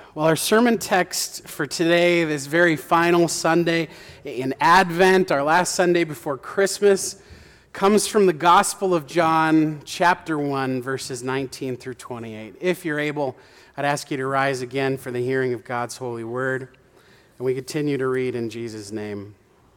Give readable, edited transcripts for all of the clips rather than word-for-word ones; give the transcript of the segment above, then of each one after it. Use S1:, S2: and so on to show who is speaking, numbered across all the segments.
S1: Well, our sermon text for today, this very final Sunday in Advent, our last Sunday before Christmas, comes from the Gospel of John, chapter 1, verses 19 through 28. If you're able, I'd ask you to rise again for the hearing of God's holy word, and we continue to read in Jesus' name.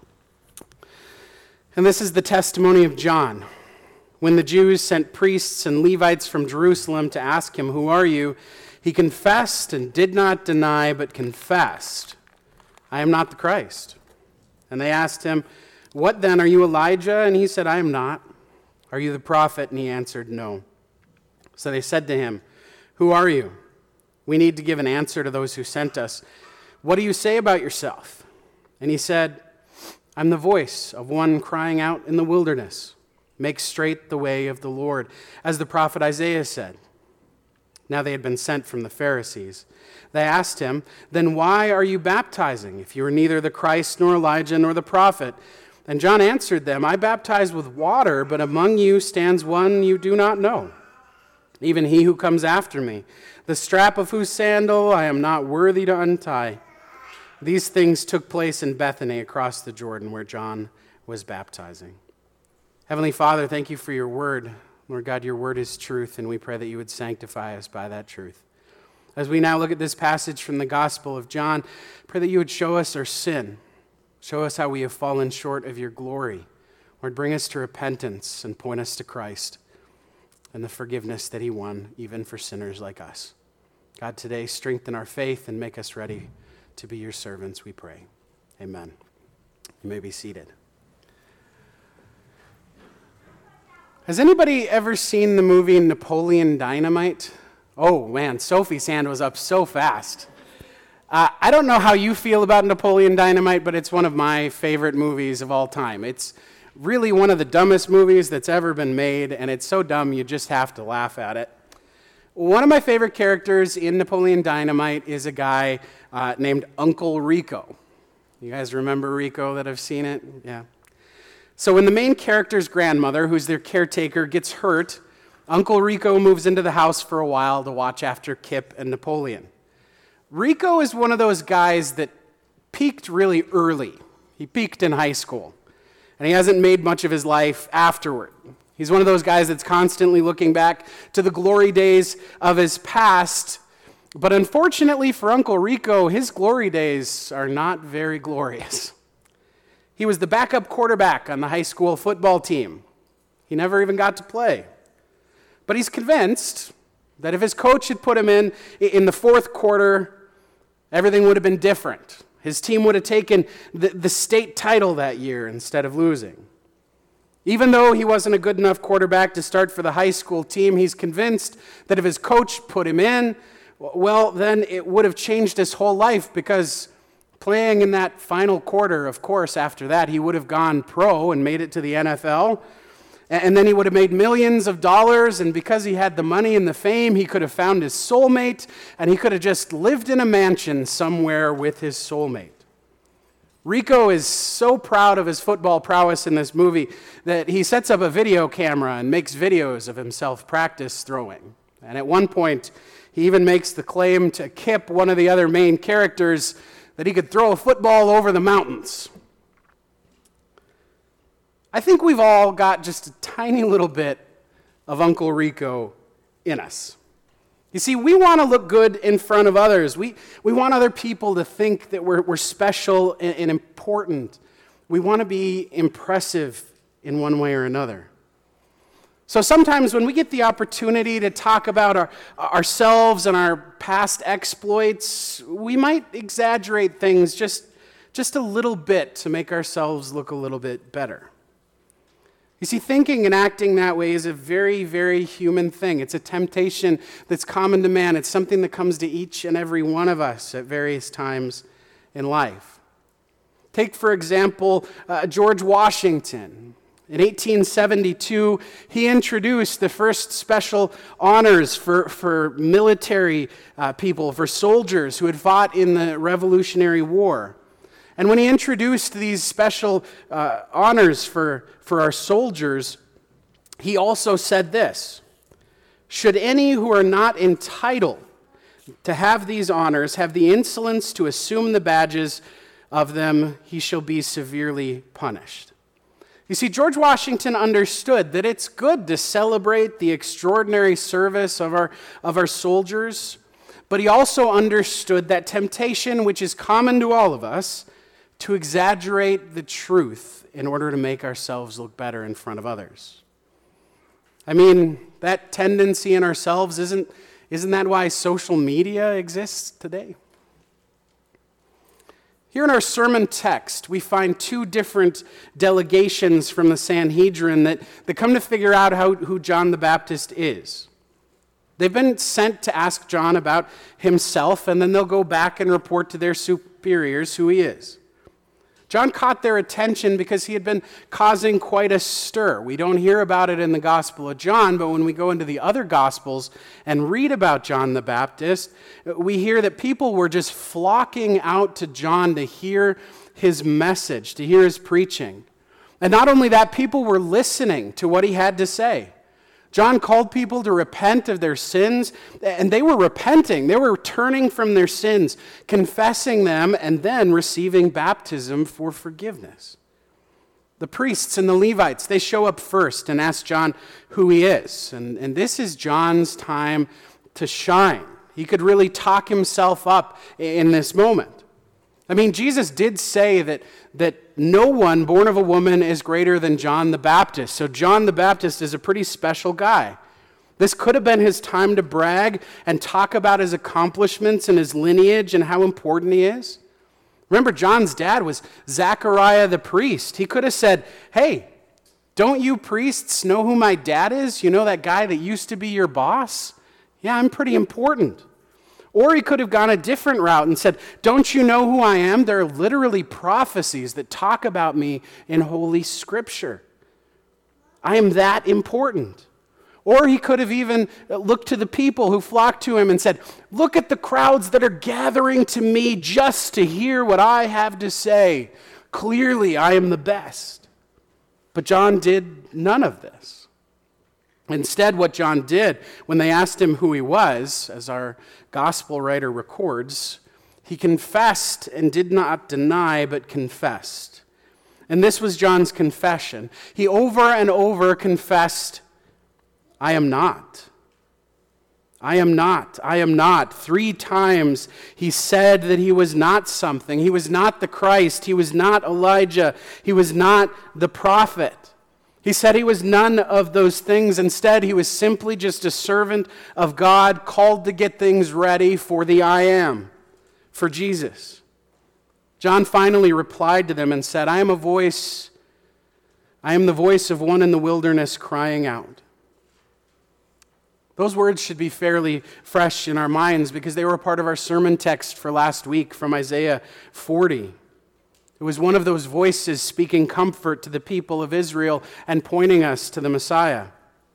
S1: And this is the testimony of John. When the Jews sent priests and Levites from Jerusalem to ask him, "Who are you?" he confessed and did not deny, but confessed, "I am not the Christ." And they asked him, "What then, are you Elijah?" And he said, "I am not." "Are you the prophet?" And he answered, "No." So they said to him, "Who are you? We need to give an answer to those who sent us. What do you say about yourself?" And he said, "I'm the voice of one crying out in the wilderness, 'Make straight the way of the Lord,' as the prophet Isaiah said." Now they had been sent from the Pharisees. They asked him, "Then why are you baptizing, if you are neither the Christ nor Elijah nor the prophet?" And John answered them, "I baptize with water, but among you stands one you do not know, even he who comes after me, the strap of whose sandal I am not worthy to untie." These things took place in Bethany across the Jordan, where John was baptizing. Heavenly Father, thank you for your word. Lord God, your word is truth, and we pray that you would sanctify us by that truth. As we now look at this passage from the Gospel of John, pray that you would show us our sin. Show us how we have fallen short of your glory. Lord, bring us to repentance and point us to Christ and the forgiveness that he won, even for sinners like us. God, today strengthen our faith and make us ready to be your servants, we pray. Amen. You may be seated. Has anybody ever seen the movie Napoleon Dynamite? Oh man, Sophie's hand was up so fast. I don't know how you feel about Napoleon Dynamite, but it's one of my favorite movies of all time. It's really one of the dumbest movies that's ever been made, and it's so dumb you just have to laugh at it. One of my favorite characters in Napoleon Dynamite is a guy named Uncle Rico. You guys remember Rico that have seen it? Yeah. So when the main character's grandmother, who's their caretaker, gets hurt, Uncle Rico moves into the house for a while to watch after Kip and Napoleon. Rico is one of those guys that peaked really early. He peaked in high school, and he hasn't made much of his life afterward. He's one of those guys that's constantly looking back to the glory days of his past, but unfortunately for Uncle Rico, his glory days are not very glorious. He was the backup quarterback on the high school football team. He never even got to play. But he's convinced that if his coach had put him in the fourth quarter, everything would have been different. His team would have taken the state title that year instead of losing. Even though he wasn't a good enough quarterback to start for the high school team, he's convinced that if his coach put him in, well, then it would have changed his whole life, because playing in that final quarter, of course, after that, he would have gone pro and made it to the NFL. And then he would have made millions of dollars, and because he had the money and the fame, he could have found his soulmate, and he could have just lived in a mansion somewhere with his soulmate. Rico is so proud of his football prowess in this movie that he sets up a video camera and makes videos of himself practice throwing. And at one point, he even makes the claim to Kip, one of the other main characters, that he could throw a football over the mountains. I think we've all got just a tiny little bit of Uncle Rico in us. You see, we want to look good in front of others. We want other people to think that we're special and important. We want to be impressive in one way or another. So sometimes when we get the opportunity to talk about ourselves and our past exploits, we might exaggerate things just a little bit to make ourselves look a little bit better. You see, thinking and acting that way is a very, very human thing. It's a temptation that's common to man. It's something that comes to each and every one of us at various times in life. Take, for example, George Washington. In 1872, he introduced the first special honors for military people, for soldiers who had fought in the Revolutionary War. And when he introduced these special honors for our soldiers, he also said this: "Should any who are not entitled to have these honors, have the insolence to assume the badges of them, he shall be severely punished. You see, George Washington understood that it's good to celebrate the extraordinary service of our soldiers, but he also understood that temptation, which is common to all of us, to exaggerate the truth in order to make ourselves look better in front of others. I mean, that tendency in ourselves, isn't that why social media exists today? Here in our sermon text, we find two different delegations from the Sanhedrin that come to figure out who John the Baptist is. They've been sent to ask John about himself, and then they'll go back and report to their superiors who he is. John caught their attention because he had been causing quite a stir. We don't hear about it in the Gospel of John, but when we go into the other Gospels and read about John the Baptist, we hear that people were just flocking out to John to hear his message, to hear his preaching. And not only that, people were listening to what he had to say. John called people to repent of their sins, and they were repenting. They were turning from their sins, confessing them, and then receiving baptism for forgiveness. The priests and the Levites, they show up first and ask John who he is. And this is John's time to shine. He could really talk himself up in this moment. I mean, Jesus did say that no one born of a woman is greater than John the Baptist. So John the Baptist is a pretty special guy. This could have been his time to brag and talk about his accomplishments and his lineage and how important he is. Remember, John's dad was Zechariah the priest. He could have said, hey, don't you priests know who my dad is? You know that guy that used to be your boss? Yeah, I'm pretty important. Or he could have gone a different route and said, don't you know who I am? There are literally prophecies that talk about me in Holy Scripture. I am that important. Or he could have even looked to the people who flocked to him and said, look at the crowds that are gathering to me just to hear what I have to say. Clearly, I am the best. But John did none of this. Instead, what John did, when they asked him who he was, as our gospel writer records, he confessed and did not deny, but confessed. And this was John's confession. He over and over confessed, I am not. I am not. I am not. 3 times he said that he was not something. He was not the Christ. He was not Elijah. He was not the prophet. He said he was none of those things. Instead, he was simply just a servant of God called to get things ready for the I am, for Jesus. John finally replied to them and said, I am the voice of one in the wilderness crying out. Those words should be fairly fresh in our minds because they were a part of our sermon text for last week from Isaiah 40. It was one of those voices speaking comfort to the people of Israel and pointing us to the Messiah.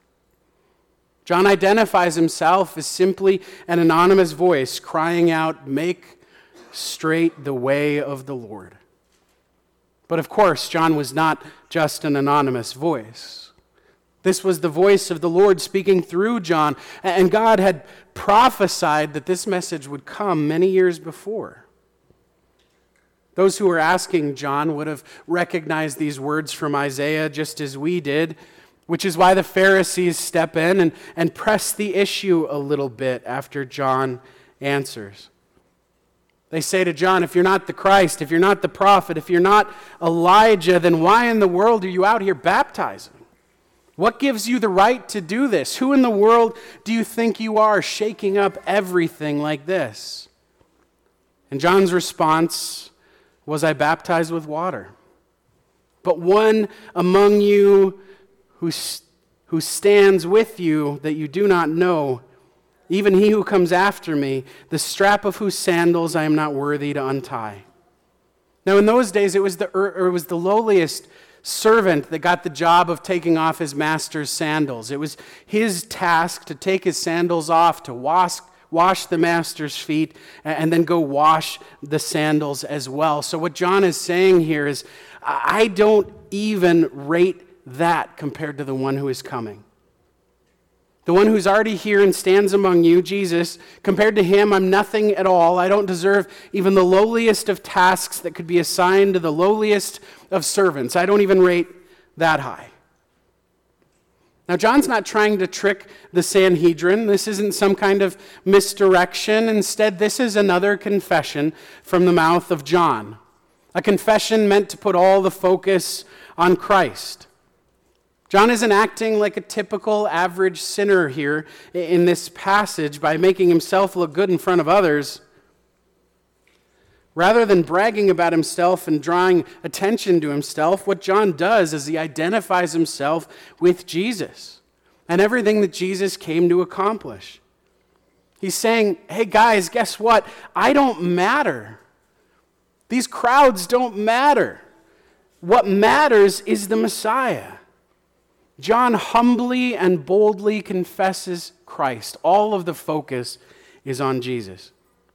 S1: John identifies himself as simply an anonymous voice crying out, make straight the way of the Lord. But of course, John was not just an anonymous voice. This was the voice of the Lord speaking through John, and God had prophesied that this message would come many years before. Those who were asking John would have recognized these words from Isaiah just as we did, which is why the Pharisees step in and press the issue a little bit after John answers. They say to John, if you're not the Christ, if you're not the prophet, if you're not Elijah, then why in the world are you out here baptizing? What gives you the right to do this? Who in the world do you think you are, shaking up everything like this? And John's response was, I baptize with water. But one among you who stands with you that you do not know, even he who comes after me, the strap of whose sandals I am not worthy to untie. Now in those days, it was the lowliest servant that got the job of taking off his master's sandals. It was his task to take his sandals off, to wash the master's feet, and then go wash the sandals as well. So what John is saying here is, I don't even rate that compared to the one who is coming. The one who's already here and stands among you, Jesus, compared to him, I'm nothing at all. I don't deserve even the lowliest of tasks that could be assigned to the lowliest of servants. I don't even rate that high. Now, John's not trying to trick the Sanhedrin. This isn't some kind of misdirection. Instead, this is another confession from the mouth of John. A confession meant to put all the focus on Christ. John isn't acting like a typical average sinner here in this passage by making himself look good in front of others. Rather than bragging about himself and drawing attention to himself, what John does is he identifies himself with Jesus and everything that Jesus came to accomplish. He's saying, hey guys, guess what? I don't matter. These crowds don't matter. What matters is the Messiah. John humbly and boldly confesses Christ. All of the focus is on Jesus.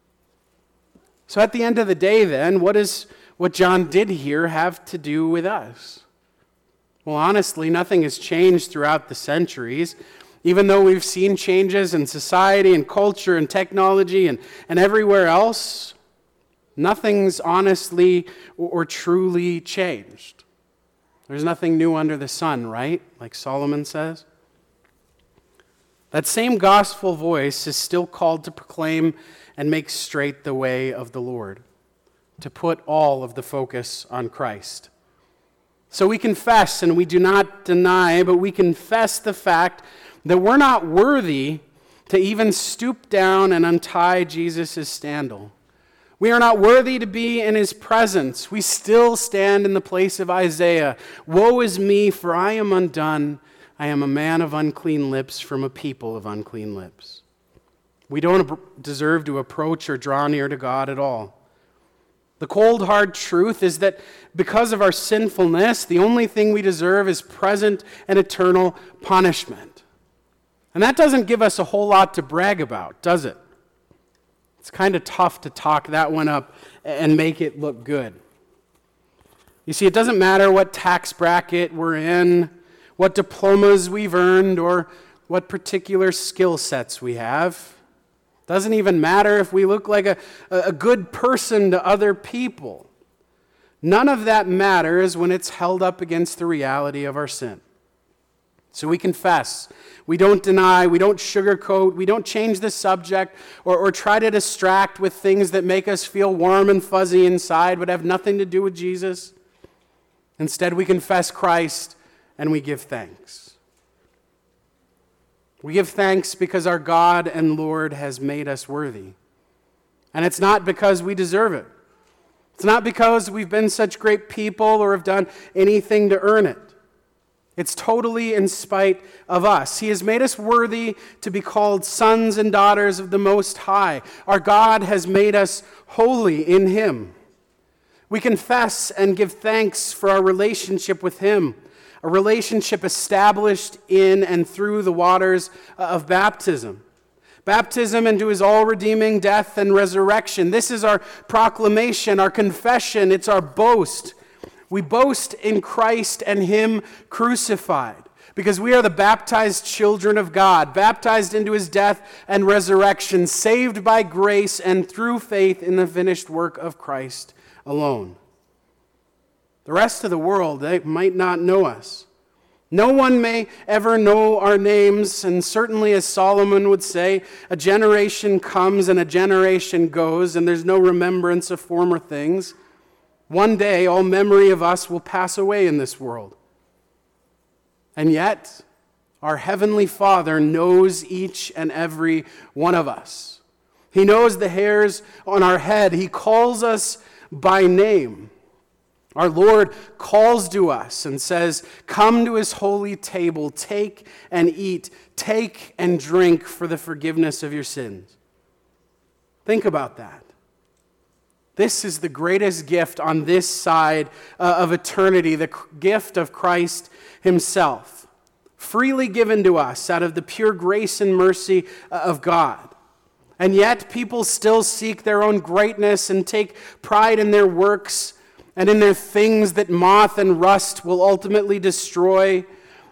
S1: So at the end of the day then, what does what John did here have to do with us? Well, honestly, nothing has changed throughout the centuries. Even though we've seen changes in society and culture and technology and everywhere else, nothing's honestly or truly changed. There's nothing new under the sun, right? Like Solomon says. That same gospel voice is still called to proclaim and make straight the way of the Lord, to put all of the focus on Christ. So we confess, and we do not deny, but we confess the fact that we're not worthy to even stoop down and untie Jesus' sandal. We are not worthy to be in his presence. We still stand in the place of Isaiah. Woe is me, for I am undone. I am a man of unclean lips from a people of unclean lips. We don't deserve to approach or draw near to God at all. The cold, hard truth is that because of our sinfulness, the only thing we deserve is present and eternal punishment. And that doesn't give us a whole lot to brag about, does it? It's kind of tough to talk that one up and make it look good. You see, it doesn't matter what tax bracket we're in, what diplomas we've earned, or what particular skill sets we have. Doesn't even matter if we look like a good person to other people. None of that matters when it's held up against the reality of our sin. So we confess. We don't deny. We don't sugarcoat. We don't change the subject or try to distract with things that make us feel warm and fuzzy inside but have nothing to do with Jesus. Instead, we confess Christ and we give thanks. We give thanks because our God and Lord has made us worthy. And it's not because we deserve it. It's not because we've been such great people or have done anything to earn it. It's totally in spite of us. He has made us worthy to be called sons and daughters of the Most High. Our God has made us holy in Him. We confess and give thanks for our relationship with Him. A relationship established in and through the waters of baptism. Baptism into his all-redeeming death and resurrection. This is our proclamation, our confession. It's our boast. We boast in Christ and him crucified because we are the baptized children of God, baptized into his death and resurrection, saved by grace and through faith in the finished work of Christ alone. The rest of the world, they might not know us. No one may ever know our names, and certainly, as Solomon would say, a generation comes and a generation goes, and there's no remembrance of former things. One day, all memory of us will pass away in this world. And yet, our Heavenly Father knows each and every one of us. He knows the hairs on our head. He calls us by name. Our Lord calls to us and says, come to his holy table, take and eat, take and drink for the forgiveness of your sins. Think about that. This is the greatest gift on this side of eternity, the gift of Christ himself, freely given to us out of the pure grace and mercy of God. And yet people still seek their own greatness and take pride in their works and in their things that moth and rust will ultimately destroy.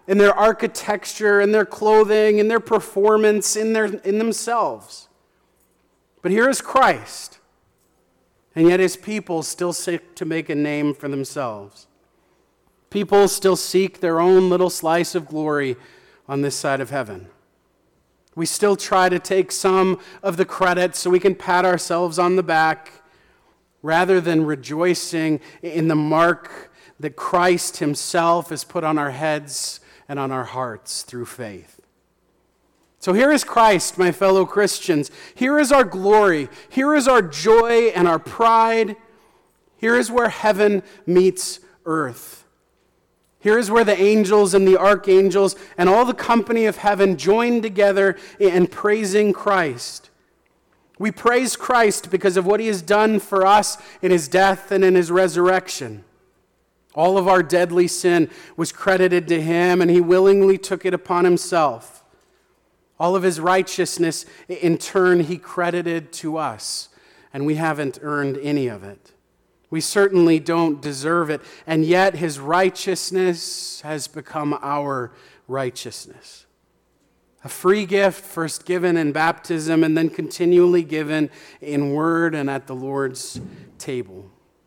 S1: in their architecture, in their clothing, in their performance, in themselves. But here is Christ, and yet his people still seek to make a name for themselves. People still seek their own little slice of glory on this side of heaven. We still try to take some of the credit so we can pat ourselves on the back, rather than rejoicing in the mark that Christ himself has put on our heads and on our hearts through faith. So here is Christ, my fellow Christians. Here is our glory. Here is our joy and our pride. Here is where heaven meets earth. Here is where the angels and the archangels and all the company of heaven join together in praising Christ. We praise Christ because of what he has done for us in his death and in his resurrection. All of our deadly sin was credited to him, and he willingly took it upon himself. All of his righteousness, in turn, he credited to us, and we haven't earned any of it. We certainly don't deserve it, and yet his righteousness has become our righteousness. A free gift, first given in baptism and then continually given in word and at the Lord's table.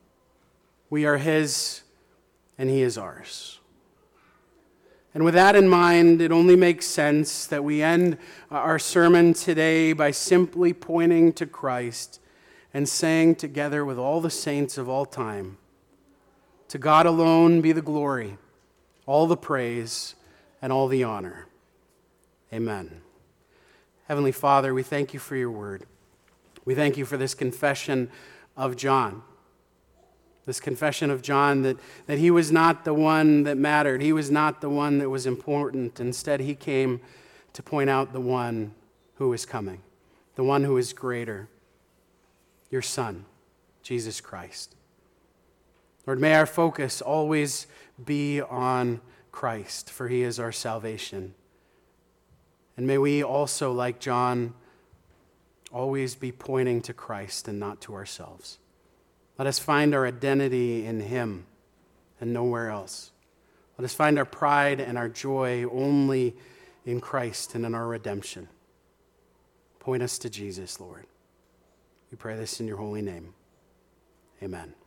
S1: We are his, and he is ours. And with that in mind, it only makes sense that we end our sermon today by simply pointing to Christ and saying together with all the saints of all time, to God alone be the glory, all the praise, and all the honor. Amen. Heavenly Father, we thank you for your word. We thank you for this confession of John. This confession of John that he was not the one that mattered. He was not the one that was important. Instead, he came to point out the one who is coming, the one who is greater, your Son, Jesus Christ. Lord, may our focus always be on Christ, for he is our salvation. And may we also, like John, always be pointing to Christ and not to ourselves. Let us find our identity in him and nowhere else. Let us find our pride and our joy only in Christ and in our redemption. Point us to Jesus, Lord. We pray this in your holy name. Amen.